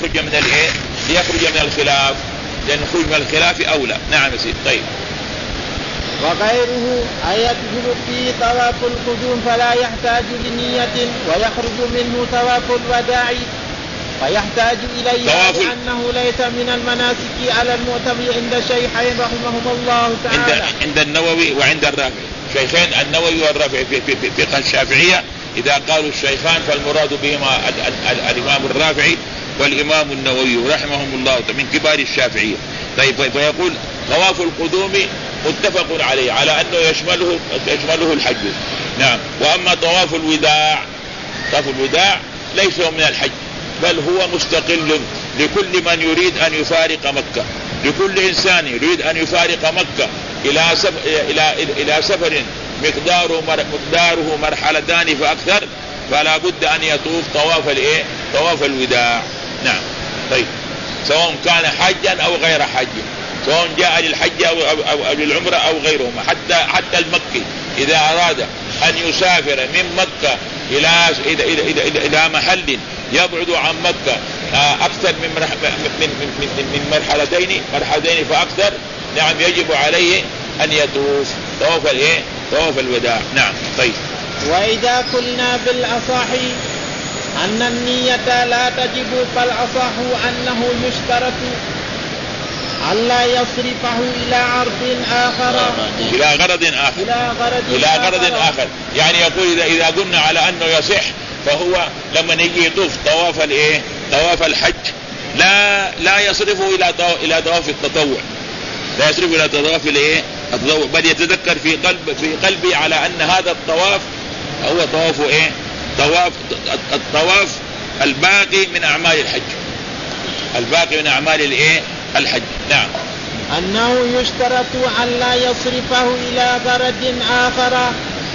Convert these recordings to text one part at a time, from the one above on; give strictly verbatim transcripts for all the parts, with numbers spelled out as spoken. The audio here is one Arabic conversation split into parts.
ليخرج من الايه ليخرج من الخلاف، لأن خروج من الخلاف أولى. نعم يا سيدي. طيب. وغيره أي يدخل فيه طواف القدوم فلا يحتاج لنية ويخرج منه طواف الوداع فيحتاج إليها لأنه ليس من المناسك على المعتمر عند الشيخين رحمهم الله تعالى. عند, عند النووي وعند الرافعي، شيخين النووي والرافعي في, في, في فقه الشافعية إذا قالوا الشيخان فالمراد بهما الإمام الرافعي والإمام النووي رحمهم الله من كبار الشافعية. طيب. فيقول طواف القدوم متفق عليه على أنه يشمله يشمله الحج. نعم. وأما طواف الوداع، طواف الوداع ليس من الحج بل هو مستقل لكل من يريد أن يفارق مكة، لكل إنسان يريد أن يفارق مكة إلى سفر, إلى إلى سفر مقداره مقداره مرحلتان فأكثر، فلا بد أن يطوف طواف الإيه طواف الوداع. نعم. طيب. سواء كان حجا أو غير حج، سواء جاء للحج أو, أو, أو, أو للعمرة أو غيرهما، حتى حتى المكي إذا أراد أن يسافر من مكة إلى إلى إلى إلى, إلى محل يبعد عن مكة أكثر من من من من مرحلتين مرحلتين فأكثر، نعم يجب عليه أن يطوف طواف الإيه طواف الوداع. نعم. طيب. وإذا قلنا بالأصح أن النية لا تجب فالأصح أنه يشترط ألا يصرفه إلى عرض آخر إلى غرض آخر إلى غرض, إلى غرض آخر. آخر يعني يقول إذا إذا قلنا على أنه يصح فهو لما يجي يطوف طواف الإيه طواف الحج لا لا يصرفه إلى إلى طواف التطوع، لا يصرفه إلى طواف الإيه التطوع، بل يتذكر في قلب في قلبي على أن هذا الطواف هو طواف إيه طواف الطواف الباقي من أعمال الحج، الباقي من أعمال الإيه الحج. نعم. أنه يشترط أن لا يصرفه إلى غرض آخر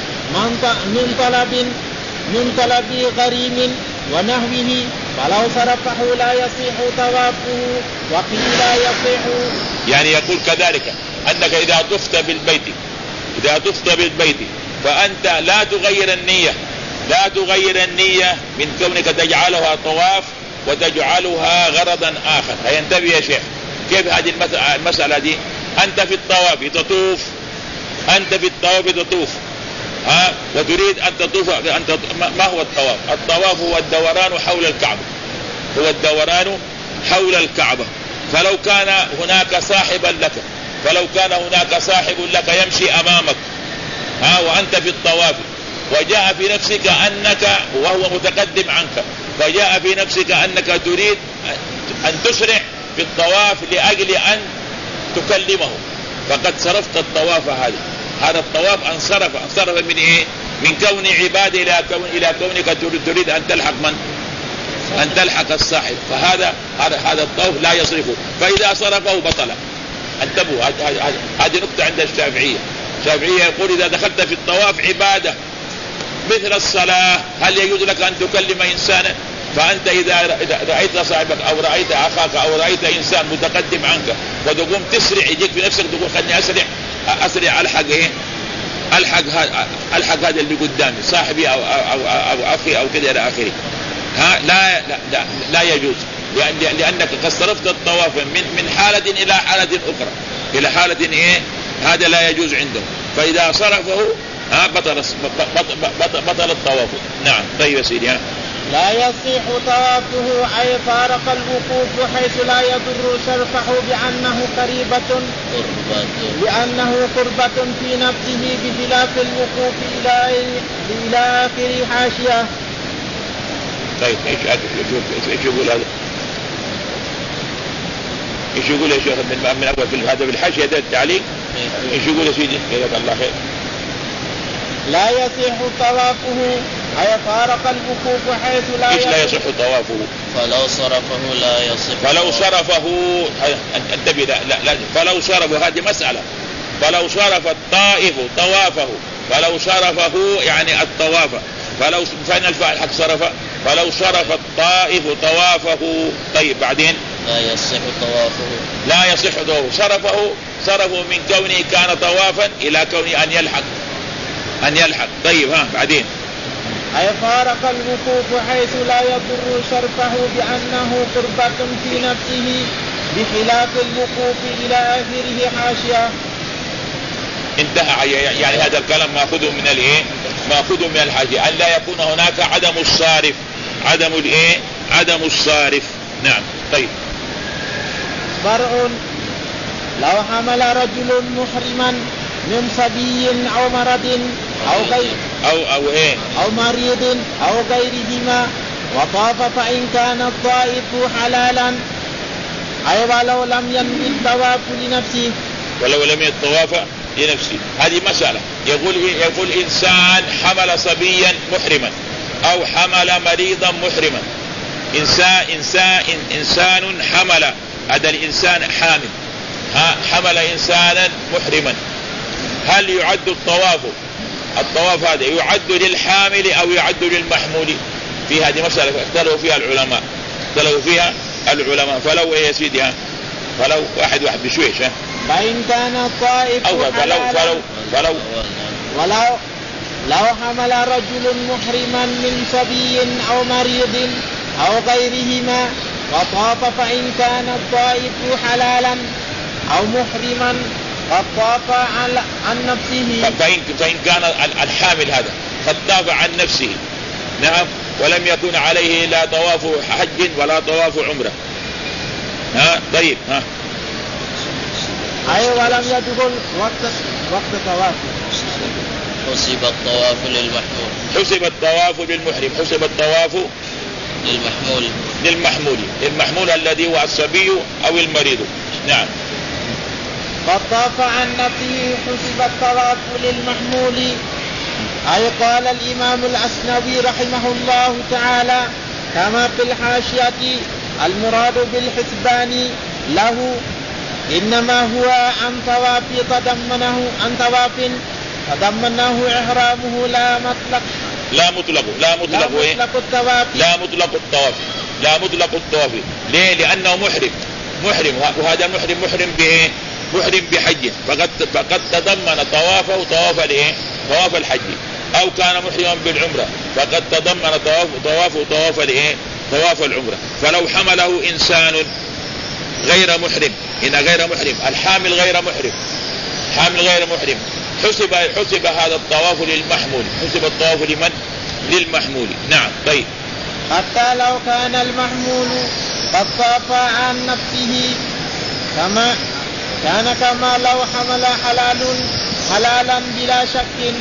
من طلب من طلب غريم ونحوه، فلو صرفه لا يصح طوافه وقيل لا يصح. يعني يقول كذلك أنك إذا طفت بالبيت إذا طفت بالبيت فأنت لا تغير النية لا تغير النية من كونك تجعلها طواف وتجعلها غرضا آخر. هينتبه يا شيخ كيف هذه المسألة دي؟ أنت في الطواف تطوف أنت في الطواف تطوف ها وتريد أن تطوف أنت. ما هو الطواف؟ الطواف هو الدوران حول الكعبة، هو الدوران حول الكعبة. فلو كان هناك صاحبا لك فلو كان هناك صاحب لك يمشي أمامك ها وأنت في الطواف، وجاء في نفسك أنك وهو متقدم عنك، فجاء في نفسك أنك تريد أن تسرع في الطواف لأجل أن تكلمه، فقد صرفت الطواف هذا هذا الطواف انصرف انصرف من إيه؟ من كون عبادة إلى كون إلى كونك تريد أن تلحق من أن تلحق الصاحب، فهذا هذا هذا الطواف لا يصرفه، فإذا صرفه بطل. انتبهوا، هذه نقطة عند الشافعية. الشافعية يقول إذا دخلت في الطواف عبادة مثل الصلاة هل يجوز لك أن تكلم إنسانا؟ فأنت إذا رأيت صاحبك أو رأيت أخاك أو رأيت إنسان متقدم عنك وتقوم تسرع يجيك في نفسك تقول خلني أسرع أسرع ألحق إيه ألحق هذا ألحق هذا اللي قدامي صاحبي أو أو أو, أو أخي أو كذا إلى آخره. ها لا لا لا, لا يجوز، لأن لأنك قد صرفت الطواف من من حالة إلى حالة أخرى إلى حالة إيه هذا لا يجوز عندهم، فإذا صرفه ها بطل بطل, بطل الطواف. نعم. طيب يا سيدي. ها لا يصح طوافه أي فارق الوقوف حيث لا يضر صرفه بأنه قريبة لأنه قربة في نفسه بخلاف الوقوف إلى إلى آخر حاشية. طيب ايش ايش يقول هذا؟ ايش يقول يا شيخ من من اول في هذا بالحاشية ده التعليق؟ ايش يقول يا سيدي؟ جزاك الله خير. لا يصح طوافه أي فارق الوقوف حيث لا إيش لا يصح طوافه؟ فلو صرفه لا يصح. فلو صرفه انتبه لا لا, لا. فلو صرفه هذه مسألة. فلو صرف الطائف طوافه فلو صرفه يعني الطواف فلو فإن الفاعل حق صرف فلو صرف الطائف طوافه. طيب بعدين لا يصح طوافه لا يصح طوافه صرفه صرفه من كونه كان طوافا إلى كونه أن يلحق أن يلحق. طيب ها بعدين أي فارق الوقوف حيث لا يضر شرفه بأنه قربة في نفسه بخلاف الوقوف إلى آخره حاشية. انتهى. يعني هذا الكلام ماخذ من الايه؟ ماخذ من الحاشية، ان لا يكون هناك عدم الصارف، عدم الايه؟ عدم الصارف. نعم. طيب. فرع: لو حمل رجل محرما من صبي أو مرض أو غير أو أو إيه أو مريض أو غيرهما وطاف فإن كان الطائف حلالا، أي ولو لم ينوي الطواف لنفسه ولو لم الطواف لنفسه. هذه مسألة. يقول يقول إنسان حمل صبيا محرما أو حمل مريضا محرما. إنسان إنسان إنسان حمل، هذا الإنسان حامل، ها حمل إنسانا محرما، هل يعد الطواف الطواف هذا يعد للحامل أو يعد للمحمول؟ في هذه مسألة اختلفوا فيها العلماء، اختلفوا فيها العلماء. فلو إيه يا سيدي؟ ها فلو واحد واحد بشويش. ها فإن كان الطائف أو فلو فلو فلو ولو لو حمل رجل محرما من صبي أو مريض أو غيرهما وطاف فإن كان الطائف حلالا أو محرما قد طاف عن نفسه. فإن, فإن كان الحامل هذا قد طاف عن نفسه، نعم، ولم يكن عليه لا طواف حج ولا طواف عمره. ها طيب. ها أي ولم يدخل وقت وقت طواف. حسب الطواف للمحمول. حسب الطواف للمحرم. حسب الطواف للمحمول للمحمول للمحمول الذي هو الصبي أو المريض. نعم. قد طاف عن نفسه حسب الطواف للمحمول. أي قال الإمام الأسنوي رحمه الله تعالى كما في الحاشية: المراد بالحسبان له إنما هو عن طواف تضمنه عن طواف تضمنه إحرامه لا مطلق لا مطلق لا مطلق لا مطلق الطواف لا مطلق الطواف لا مطلق الطواف. ليه؟ لأنه محرم محرم وهذا محرم محرم بإيه؟ محرم بحج، فقد فقد تضمن طوافه طواف الايه؟ طواف الحج، او كان محرما بالعمره فقد تضمن طواف طوافه طواف الايه؟ طواف العمره. فلو حمله انسان غير محرم، هنا غير محرم، الحامل غير محرم، حامل غير محرم، حسب حسب هذا الطواف للمحمول. حسب الطواف لمن؟ للمحمول. نعم. طيب. حتى لو كان المحمول قد طاف عن نفسه كما كان كما لو حمل حلال حلالا بلا شك.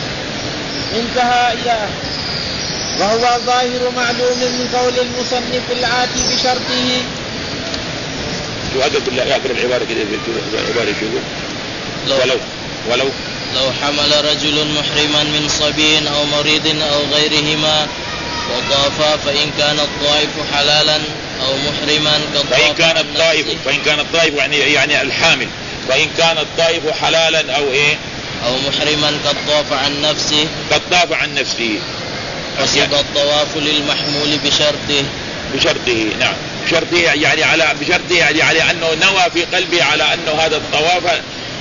انتهى إلى وهو ظاهر معلوم من قول المصنف الآتي بشرطه. تؤدب الله يأكل العبارة كده في العبارة يقول ولو ولو لو حمل رجل محرما من صبي أو مريض أو غيرهما وطافا فإن كان الطائف حلالا أو محرما فإن كان الطائف فإن كان الطائف يعني يعني الحامل فإن كان الطائف حلالا أو إيه أو محرما قد طاف عن نفسه قد طاف عن نفسه حسب الطواف للمحمول بشرطه بشرطه. نعم. بشرطه يعني على بشرطه يعني على أنه نوى في قلبه على أنه هذا الطواف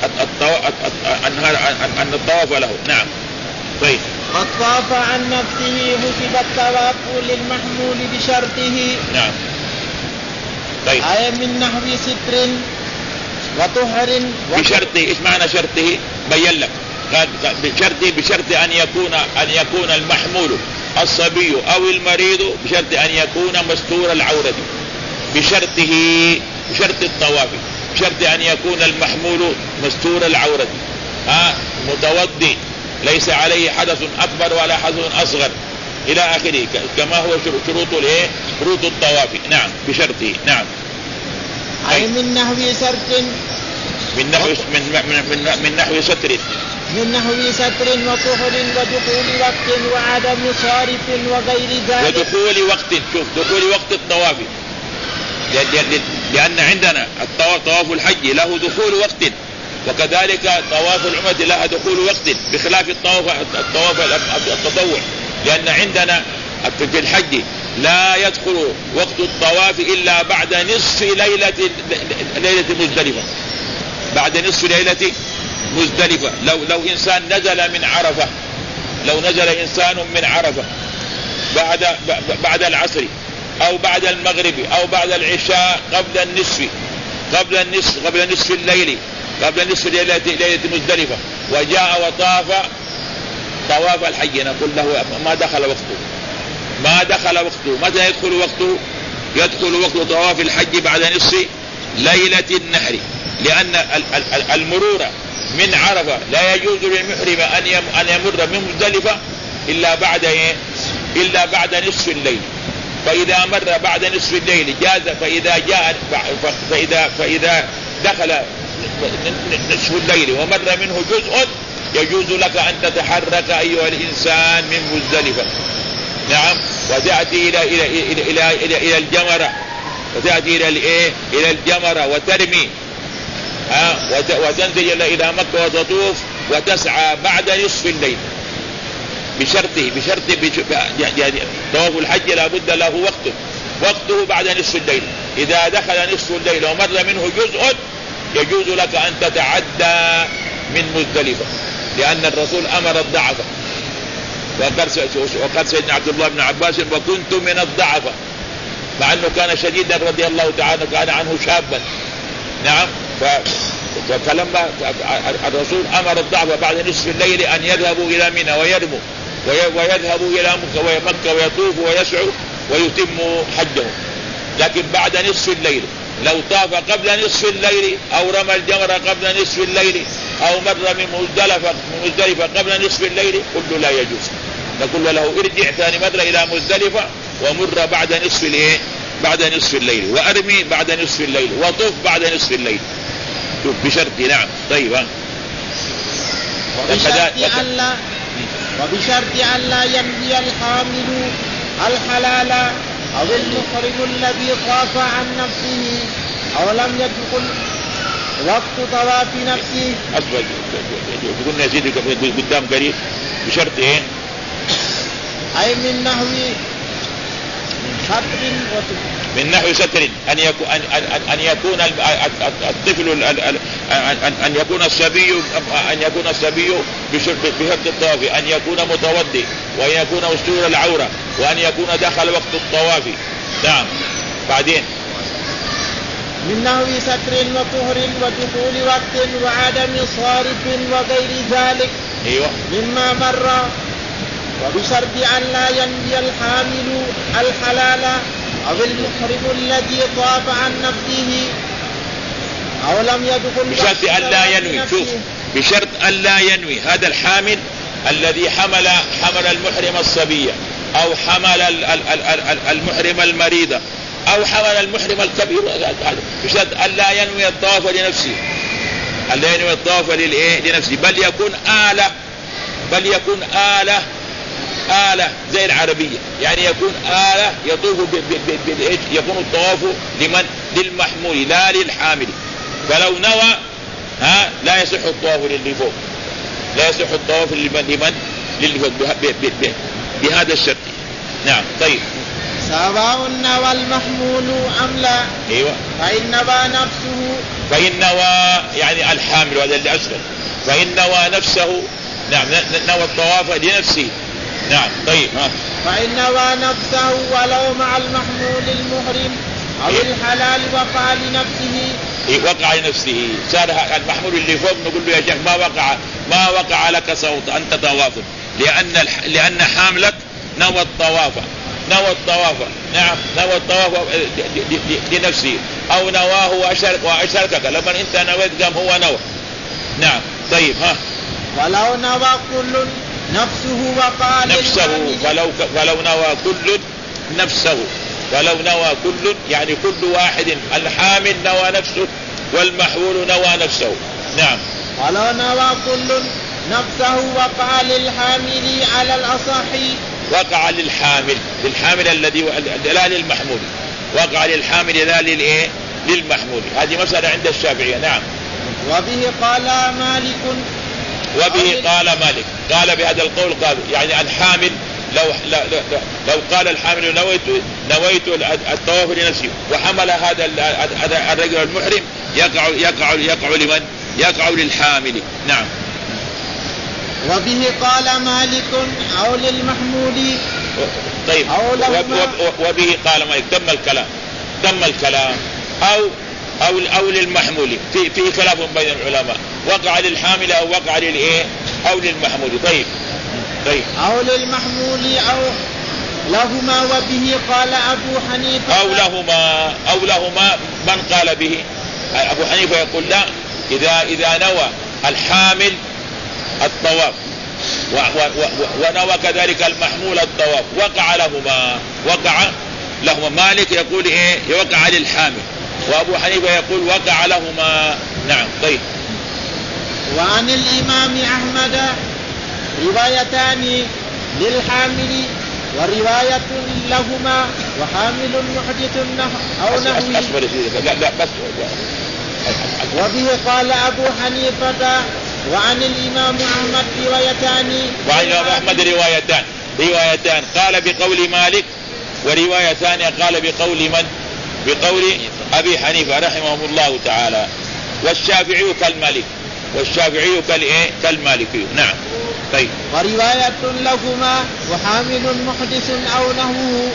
أن الطواف له. نعم. طيب. قد طاف عن نفسه حسب الطواف للمحمول بشرطه. نعم. طيب. أي من نحو ستر وطهر بشرطه. إيش معنى شرطه؟ بين لك. قال بشرطه بشرط أن يكون أن يكون المحمول الصبي أو المريض بشرط أن يكون مستور العورة، بشرطه بشرط الطواف بشرط أن يكون المحمول مستور العورة، ها متوضي ليس عليه حدث أكبر ولا حدث أصغر إلى آخره كما هو شروط الايه؟ شروط الطواف. نعم. بشرطه. نعم. أي من نحو ستر من نحو من من من نحو ستر من نحو ستر وطهر ودخول وقت وعدم صارف وغير ذلك. ودخول وقت. شوف دخول وقت الطواف، لأن عندنا طواف الحج له دخول وقت وكذلك طواف العمرة لها دخول وقت بخلاف الطواف الطواف التطوع، لأن عندنا في الحج لا يدخل وقت الطواف إلا بعد نصف ليلة ليلة مزدلفة. بعد نصف ليلة مزدلفة. لو لو إنسان نزل من عرفة لو نزل إنسان من عرفة بعد بعد العصر أو بعد المغرب أو بعد العشاء قبل النصف قبل النصف قبل نصف الليل قبل نصف ليلة ليلة مزدلفة وجاء وطاف طواف الحج نقول له ما دخل وقته ما دخل وقته. متى يدخل وقته؟ يدخل وقت طواف الحج بعد نصف ليلة النحر، لأن المرور من عرفة لا يجوز للمحرم أن يمر من مزدلفة إلا بعد إلا بعد نصف الليل. فإذا مر بعد نصف الليل جاز، فإذا جاء فإذا فإذا دخل نصف الليل ومر منه جزء يجوز لك أن تتحرك أيها الإنسان من مزدلفة. نعم. وتأتي إلى إلى إلى إلى إلى, إلى الجمرة وتأتي إلى الإيه إلى الجمرة وترمي ها وتنزل إلى مكة وتطوف وتسعى بعد نصف الليل بشرطه بشرط يعني طواف الحج لا بد له وقته وقته بعد نصف الليل. إذا دخل نصف الليل ومر منه جزء يجوز لك أن تتعدى من مزدلفة، لأن الرسول أمر الضعفة، وقال سيدنا عبد الله بن عباس وكنت من الضعفة، مع أنه كان شديدا رضي الله تعالى كان عنه شابا. نعم. فلما الرسول أمر الضعفة بعد نصف الليل أن يذهبوا إلى منى ويرموا ويذهبوا إلى مكة ويطوفوا ويسعوا ويتموا حجهم. لكن بعد نصف الليل لو طاف قبل نصف الليل أو رمى الجمرة قبل نصف الليل أو مر من مزدلفة مزدلفة قبل نصف الليل كله لا يجوز. نقول له ارجع ثاني مرة إلى مزدلفة ومر بعد نصف الايه بعد نصف الليل وأرمي بعد نصف الليل وطوف بعد نصف الليل بشرط. نعم. طيب. وبشرط أن لا وبشرط أن لا ينوي الحامل الحلال أو المحرم الذي طاف عن نفسه أو لم يدخل وقت طواف نفسه. أصبر قلنا يا سيدي قدام قريب بشرط إيه؟ أي من نحو ستر من نحو ستر أن يكون أن أن يكون الطفل أن يكون الصبي أن يكون الصبي بشرط الطواف أن يكون متوضئ وأن يكون مستور العورة وأن يكون دخل وقت الطواف. نعم. بعدين من نحو ستر وطهر ودخول وقت وعدم صارف وغير ذلك. أيوة. مما مر. وبشرط أن لا ينوي الحامل الحلال أو المحرم الذي طاف عن نفسه أو لم يدخل بشرط أن لا ينوي. شوف بشرط أن لا ينوي هذا الحامل الذي حمل حمل المحرم الصبية أو حمل المحرم المريضة أو حمل المحرم الكبير بشرط أن لا ينوي الطواف لنفسه أن لا ينوي الطواف لنفسه بل يكون آلة بل يكون آلة آلة زي العربية، يعني يكون آلة يطوف يكون الطواف لمن للمحمول لا للحامل. فلو نوى ها لا يصح الطواف للي فوق لا يصح الطواف لمن لمن للي فوق بهذا الشرط. نعم. طيب. سواء نوى المحمول أم لا. أيوة. فإن نوى نفسه فإن نوى يعني الحامل هذا اللي أسفل فإن نوى نفسه. نعم. نوى الطواف لنفسه. نعم. طيب. ها. فإن نوى نفسه ولو مع المحمول المحرم أو إيه؟ الحلال وقع لنفسه. إيه وقع لنفسه صار المحمول اللي فوق نقول له يا شيخ ما وقع ما وقع لك صوت أنت طواف لأن لأن حاملك نوى الطواف نوى الطواف. نعم. نوى الطواف لنفسه أو نواه وأشرك وأشركك لما أنت نويت قام هو نوى. نعم. طيب. ها. ولو نوى كل نفسه وقع نفسه فلو فلو نوى كل نفسه فلو نوى كل يعني كل واحد الحامل نوى نفسه والمحمول نوى نفسه. نعم. ولو نوى كل نفسه وقع للحامل على الأصح وقع للحامل للحامل الذي لا للمحمول وقع للحامل لا للايه للمحمول. هذه مسألة عند الشافعية. نعم. وبه قال مالك وبه قال مالك قال بهذا القول قال يعني الحامل لو لو, لو قال الحامل نويت نويت الطواف لنفسي وحمل هذا الرجل المحرم يقع يقع يقع لمن يقع للحامل. نعم. وبه قال مالك أو للمحمول طيب وبه قال مالك. تم الكلام تم الكلام أو أو أو للمحمول في في خلاف بين العلماء، وقع للحامل أو وقع للإيه أو للمحمول. طيب طيب أو للمحمول أو لهما، وبه قال أبو حنيفة. أو لهما أو لهما من قال به؟ أبو حنيفة يقول لا، إذا إذا نوى الحامل الطواف ونوى كذلك المحمول الطواف وقع لهما وقع لهما. مالك يقول إيه يوقع للحامل، وأبو حنيفة يقول وقع لهما. نعم. طيب. وعن الإمام أحمد روايتان للحامل ورواية لهما، وحامل محدث أو نحوه. لا لا بس. وبه قال أبو حنيفة. وعن الإمام أحمد روايتان. وعن الإمام أحمد روايتان روايتان قال بقول مالك، ورواية ثانية قال بقول من؟ بقول أبي حنيفة رحمه الله تعالى. والشافعي كالمالك والشافعي كالإيه كالمالكي. نعم. طيب. ورواية لهما وحامل محدث أو نحوه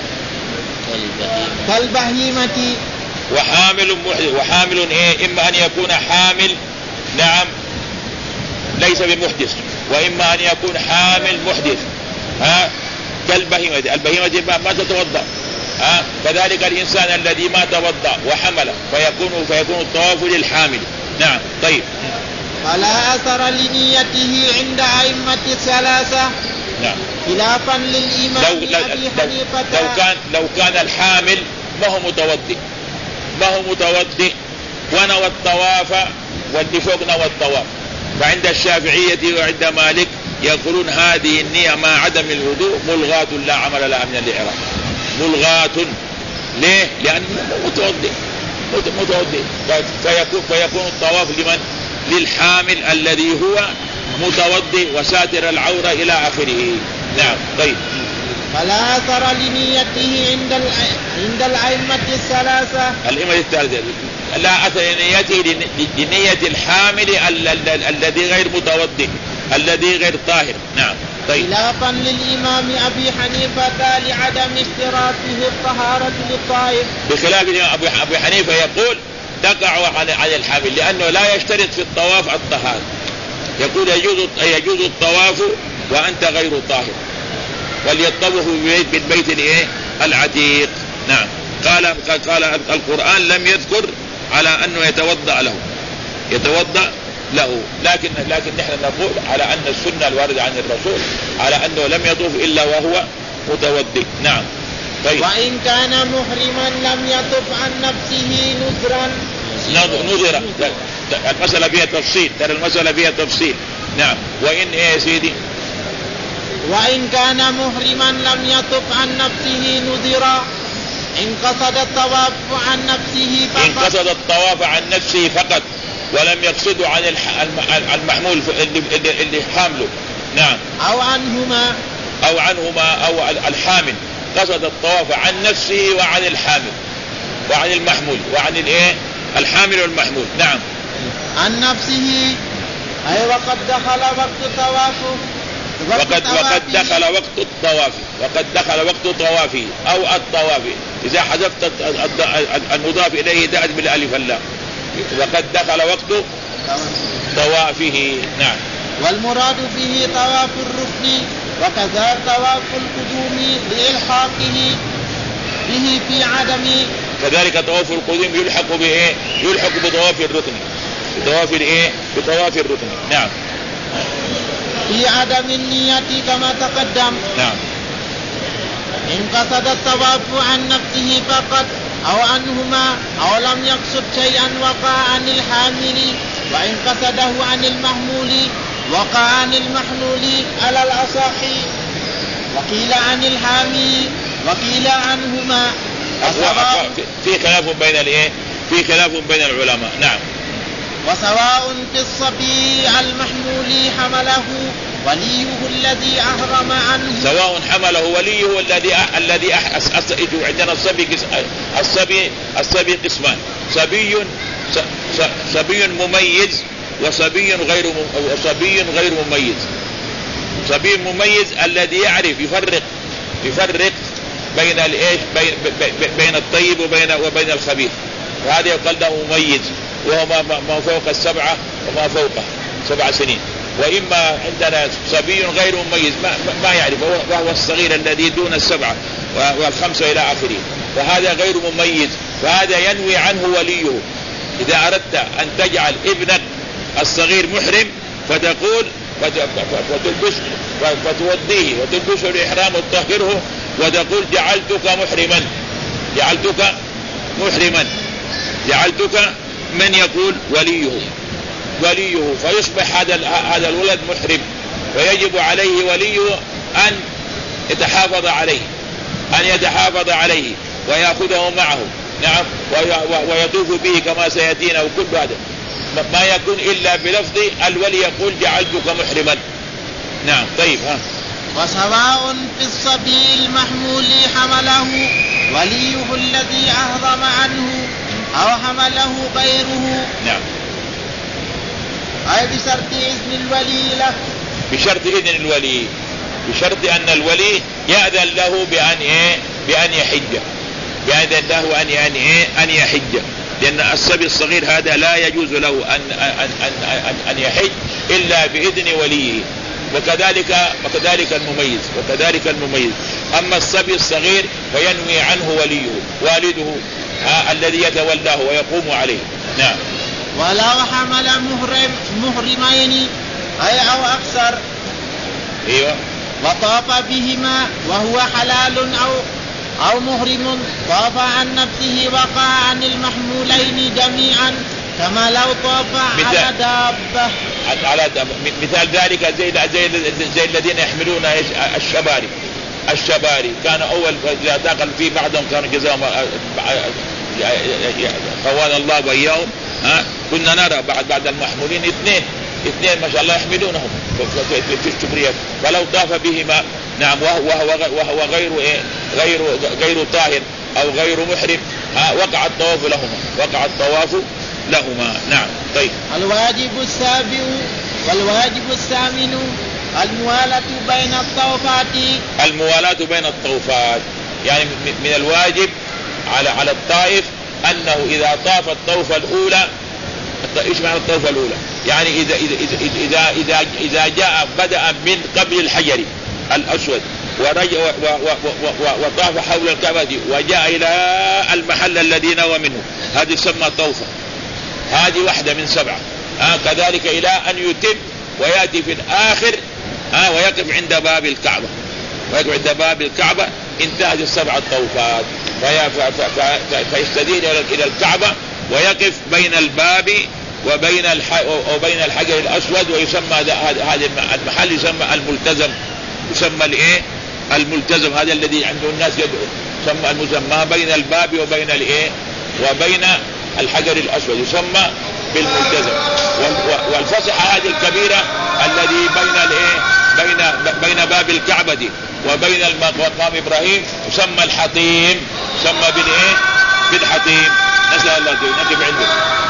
كالبهيمة. وحامل محدث وحامل إيه إما أن يكون حامل نعم ليس بمحدث، وإما أن يكون حامل محدث ها كالبهيمة. البهيمة ما تتوضأ ها كذلك الإنسان الذي ما توضأ وحمل فيكون فيكون الطواف للحامل. نعم. طيب. فلا أثر لنيته عند أئمة الثلاثة. نعم. خلافا للإمام لو, أبي حنيفة. لو كان لو كان الحامل ما هو متوضئ ما هو متوضئ ونوى الطواف واللي فوق نوى الطواف، فعند الشافعية وعند مالك يقولون هذه النية مع عدم الوضوء ملغاة لا عمل لها من الإعراب. ملغاة ليه؟ لأنه متوضئ متوضئ فيكون فيكون الطواف لمن؟ للحامل الذي هو متوضئ وساتر العورة إلى آخره. نعم. طيب. فلا أثر لنيته عند عند الأئمة الثلاثة. الأئمة الثلاثة لا أثر لنيته لنية الحامل الذي غير متوضئ الذي غير طاهر. نعم. طيب. خلافا للإمام أبي حنيفة لعدم اشتراطه الطهارة للطاهر. بخلاف أبي حنيفة يقول تقع عن عن الحامل لأنه لا يشترط في الطواف الطهارة. يقول يجوز يجوز الطواف وأنت غير طاهر، وليطوف بالبيت الايه العتيق. نعم. قال قال القرآن لم يذكر على أنه يتوضأ له يتوضأ له لكن لكن نحن نقول على أن السنة الواردة عن الرسول على أنه لم يطوف إلا وهو متوضئ. نعم. طيب. وإن كان محرما لم يطف عن نفسه نذرا. نذرا. المسألة فيها تفصيل، ترى المسألة فيها تفصيل. نعم. وإن إيه يا سيدي؟ وإن كان محرما لم يطف عن نفسه نذرا إن قصد الطواف عن نفسه فقط. إن قصد الطواف عن نفسه فقط ولم يقصد عن المحمول اللي, اللي حامله. نعم. أو عنهما أو عنهما أو الحامل قصد الطواف عن نفسه وعن الحامل وعن المحمول وعن الايه الحامل والمحمول. نعم. عن نفسه أي وقد دخل وقت طوافه وقد وقد دخل وقت الطواف وقد دخل وقت طوافه أو الطواف. إذا حذفت المضاف إليه دأت بالألف اللام. وقد دخل وقت طوافه. نعم. والمراد به طواف الركن وكذا طواف القدوم لإلحاقه به في عدم. كذلك طواف القدوم يلحق به يلحق بطواف الركن بطواف الايه بطواف الركن. نعم. في عدم النية كما تقدم. نعم. إن قصد الطواف عن نفسه فقط أو عنهما أو لم يقصد شيئا وقع عن الحامل، وإن قصده عن المحمول وقع عن المحمول على الأصح، وقيل عن الحامل وقيل عنهما. في خلاف بين الايه في خلاف بين العلماء. نعم. وسواء في الصبي المحمول حمله وليه الذي أحرم عنه. سواء حمله وليه الذي الذي عندنا الصبي الصبي الصبي قسمان: صبي صبي مميز وصبي غير وصبي غير مميز. صبي مميز الذي يعرف يفرق يفرق بين الايش بين, بين الطيب وبين وبين الخبيث، وهذا يقال له مميز، وهو ما فوق السبعة وما فوقه سبع سنين. وإما عندنا صبي غير مميز ما, ما يعرف، وهو الصغير الذي دون السبعة والخمسة إلى آخره، وهذا غير مميز، وهذا ينوي عنه وليه. إذا أردت أن تجعل ابنك الصغير محرم فتقول وتلبس وتوضيه وتلبسه الإحرام وتطهره وتقول جعلتك محرما، جعلتك محرما، جعلتك من يقول وليه وليه فيصبح هذا هذا الولد محرم، ويجب عليه وليه أن يتحافظ عليه أن يتحافظ عليه ويأخذه معه، نعم، ويطوف به كما سيأتينا. وكل هذا ما يكون إلا بلفظ الولي يقول جعلتك محرما. نعم. طيب. ها وسواء في الصبي المحمول حمله وليه الذي أهرم عنه أو حمله غيره. نعم. أي بشرط إذن الولي له، بشرط إذن الولي، بشرط أن الولي يأذن له بأن إيه بأن يحج، يأذن له أن أن إيه أن يحج، لأن الصبي الصغير هذا لا يجوز له أن أن أن أن يحج إلا بإذن وليه. وكذلك وكذلك المميز وكذلك المميز. أما الصبي الصغير فينوي عنه وليه والده آه الذي يتولاه ويقوم عليه. نعم. ولو حمل محرم محرمين أي أو أكثر، ايوه، وطاف بهما وهو حلال أو أو محرم، طاف عن نفسه وقع عن المحمولين جميعا كما لو طاف على دابة. على دابة. مثال ذلك زي زي زي الذين يحملون الشباري. الشباري كان أول إذا دخل في بعضهم كانوا جزاهم خوان الله وإياهم، ها كنا نرى بعد بعد المحمولين اثنين اثنين ما شاء الله يحملونهم في الشبريات، ولو طاف بهما، نعم، وهو وهو غير إيه غير غير طاهر أو غير محرم، ها وقع الطواف لهما وقع الطواف لهما. نعم. طيب. الواجب السابع والواجب الثامن الموالاة بين الطوفات. الموالاة بين الطوفات يعني من الواجب على على الطائف أنه إذا طاف الطوفة الأولى، إيش معنى الطوفة الأولى؟ يعني إذا إذا إذا إذا إذا جاء بدأ من قبل الحجر الأسود ورجع وطاف حول الكعبة وجاء إلى المحل الذي نوى منه، هذه تسمى طوفة، هذه واحدة من سبعة. آه كذلك إلى أن يتم ويأتي في الآخر آه ويقف عند باب الكعبة، ويقف عند باب الكعبة انتهت السبع الطوفات، فيستدين إلى الكعبة ويقف بين الباب وبين وبين الحجر الأسود، ويسمى هذا المحل يسمى الملتزم، يسمى الايه الملتزم، هذا الذي عنده الناس يدعو، يسمى المسمى بين الباب وبين الايه وبين الحجر الأسود، يسمى بالملتزم. والفسحة هذه الكبيرة الذي بين الايه بين بين باب الكعبة وبين مقام إبراهيم يسمى الحطيم، يسمى بالايه بالحطيم. نسأل الله نقف عنده.